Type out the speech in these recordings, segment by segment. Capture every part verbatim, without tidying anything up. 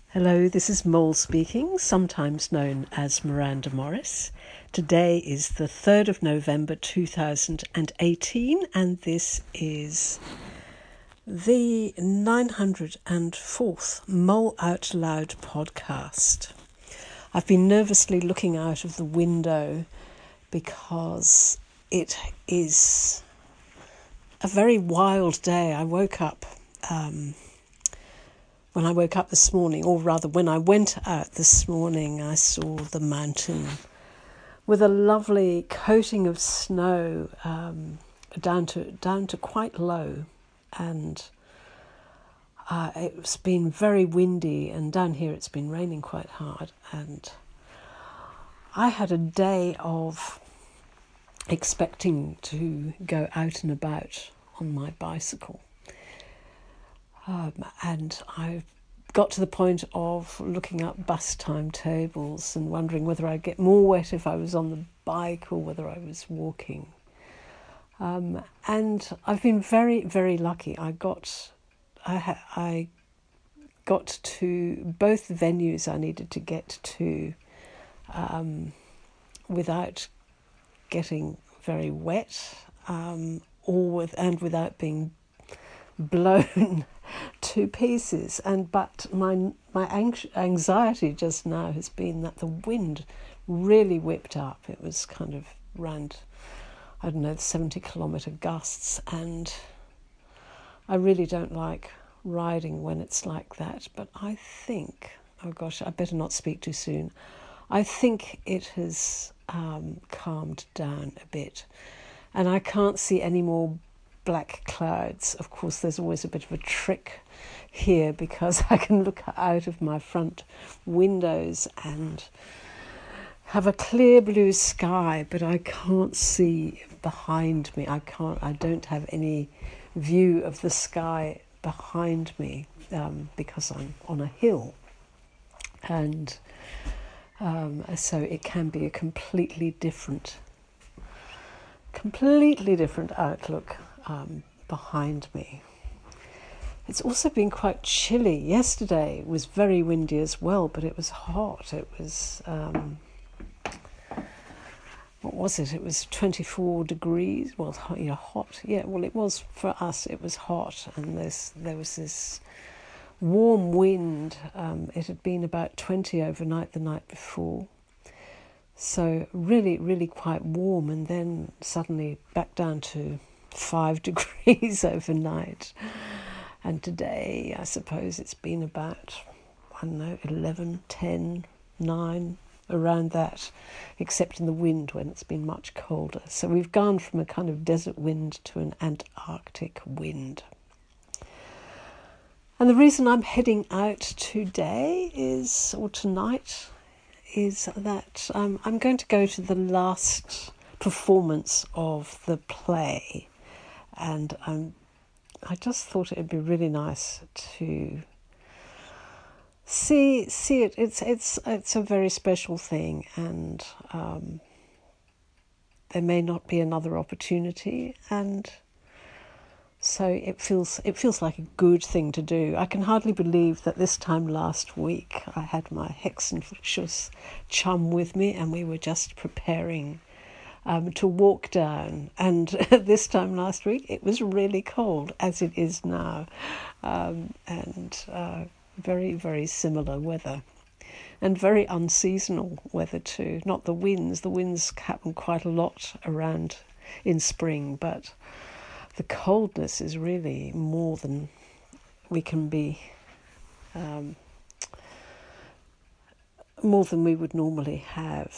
Hello, this is Mole speaking, sometimes known as Miranda Morris. Today is the third of November two thousand eighteen, and this is the nine hundred fourth Mole Out Loud podcast. I've been nervously looking out of the window because it is a very wild day. I woke up... Um, When I woke up this morning, or rather when I went out this morning, I saw the mountain with a lovely coating of snow um, down to down to quite low, and uh, it's been very windy, and down here it's been raining quite hard, and I had a day of expecting to go out and about on my bicycle. Um, and I got to the point of looking up bus timetables and wondering whether I'd get more wet if I was on the bike or whether I was walking. Um, and I've been very, very lucky. I got, I, ha- I got to both the venues I needed to get to um, without getting very wet, um, or with and without being blown to pieces. And but my my anxiety just now has been that the wind really whipped up. It was kind of round, I don't know, seventy kilometre gusts, and I really don't like riding when it's like that. But I think, oh gosh, I better not speak too soon. I think it has um, calmed down a bit, and I can't see any more black clouds. Of course, there's always a bit of a trick here because I can look out of my front windows and have a clear blue sky, but I can't see behind me. I can't. I don't have any view of the sky behind me um, because I'm on a hill, and um, so it can be a completely different, completely different outlook Um, behind me. It's also been quite chilly. Yesterday was very windy as well, but it was hot. It was, um, what was it? It was twenty-four degrees. Well, you know, hot. Yeah, well, it was for us. It was hot, and there's there was this warm wind. Um, it had been about twenty overnight the night before. So really, really quite warm, and then suddenly back down to five degrees overnight. And today, I suppose it's been about, I don't know, eleven, ten, nine, around that, except in the wind when it's been much colder. So we've gone from a kind of desert wind to an Antarctic wind. And the reason I'm heading out today is, or tonight, is that um, I'm going to go to the last performance of the play. And um, I just thought it would be really nice to see see it. It's it's it's a very special thing, and um, there may not be another opportunity, and so it feels it feels like a good thing to do. I can hardly believe that this time last week I had my Hexenflicious chum with me, and we were just preparing Um, to walk down, and this time last week it was really cold, as it is now, um, and uh, very, very similar weather, and very unseasonal weather too. Not the winds, the winds happen quite a lot around in spring, but the coldness is really more than we can be, um, more than we would normally have.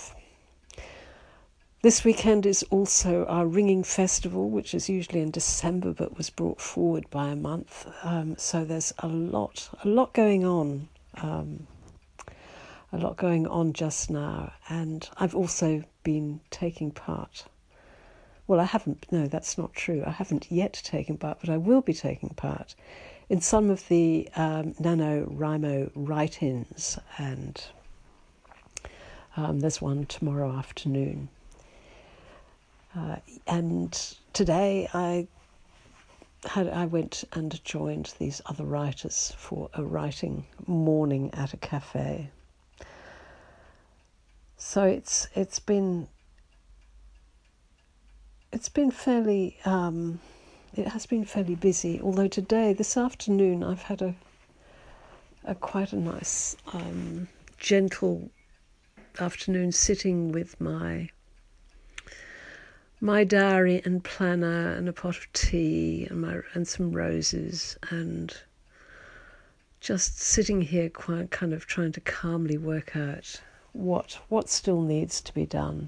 This weekend is also our Ringing Festival, which is usually in December but was brought forward by a month. Um, so there's a lot, a lot going on, um, a lot going on just now. And I've also been taking part. Well, I haven't, no, that's not true. I haven't yet taken part, but I will be taking part in some of the um, NaNoWriMo write-ins. And um, there's one tomorrow afternoon. Uh, and today I had I went and joined these other writers for a writing morning at a cafe. So it's it's been it's been fairly um, it has been fairly busy. Although today, this afternoon, I've had a a quite a nice um, gentle afternoon sitting with my. my diary and planner and a pot of tea and my and some roses, and just sitting here quite kind of trying to calmly work out what what still needs to be done.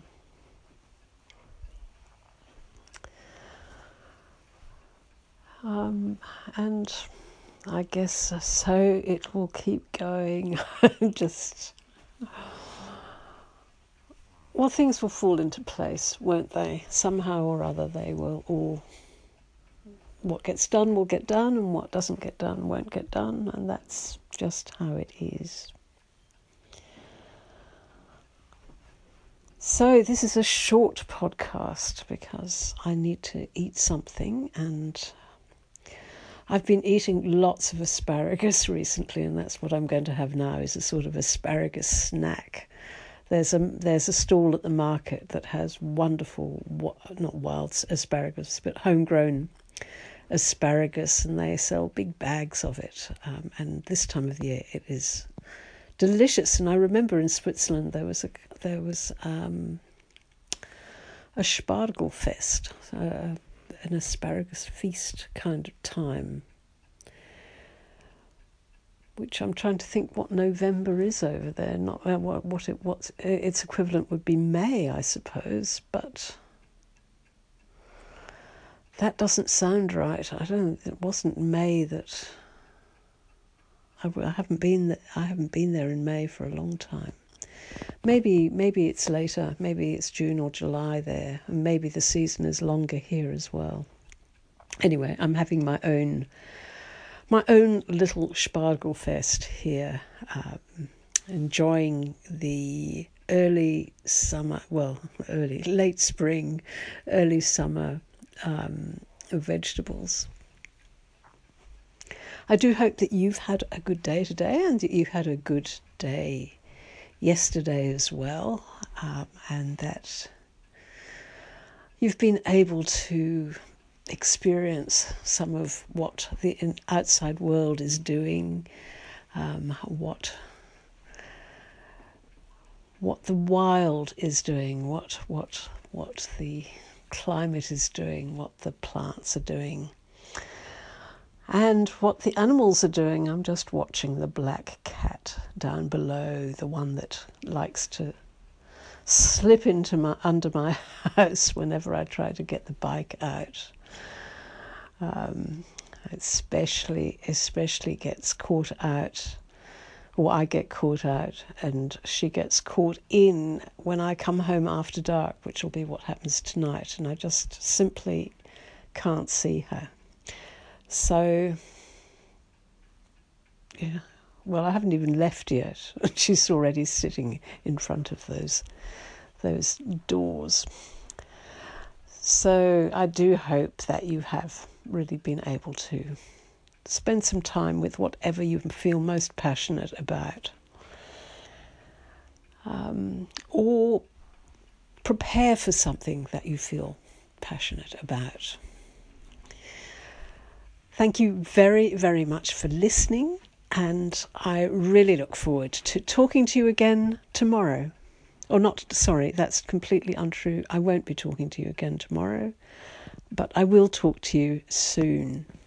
Um, and I guess so it will keep going. Just well, things will fall into place, won't they? Somehow or other, they will all. What gets done will get done, and what doesn't get done won't get done, and that's just how it is. So this is a short podcast because I need to eat something, and I've been eating lots of asparagus recently, and that's what I'm going to have now, is a sort of asparagus snack. There's a there's a stall at the market that has wonderful, not wild asparagus, but homegrown asparagus, and they sell big bags of it. Um, and this time of the year, it is delicious. And I remember in Switzerland there was a there was um, a Spargelfest, uh, an asparagus feast kind of time, which I'm trying to think what November is over there. Not uh, what what it what's its equivalent would be May, I suppose, but that doesn't sound right. I don't. It wasn't May that. I, I haven't been. I haven't been there in May for a long time. Maybe maybe it's later. Maybe it's June or July there, and maybe the season is longer here as well. Anyway, I'm having my own. My own little Spargelfest here, um, enjoying the early summer, well, early, late spring, early summer um, vegetables. I do hope that you've had a good day today, and that you've had a good day yesterday as well, um, and that you've been able to experience some of what the outside world is doing, um, what what the wild is doing, what what what the climate is doing, what the plants are doing, and what the animals are doing. I'm just watching the black cat down below, the one that likes to slip into my under my house whenever I try to get the bike out. Um, especially, especially gets caught out, or I get caught out, and she gets caught in when I come home after dark, which will be what happens tonight, and I just simply can't see her. So, yeah, well, I haven't even left yet. She's already sitting in front of those those doors. So I do hope that you have really been able to spend some time with whatever you feel most passionate about, um, or prepare for something that you feel passionate about. Thank you very, very much for listening, and I really look forward to talking to you again tomorrow. Or not, sorry, that's completely untrue. I won't be talking to you again tomorrow, but I will talk to you soon.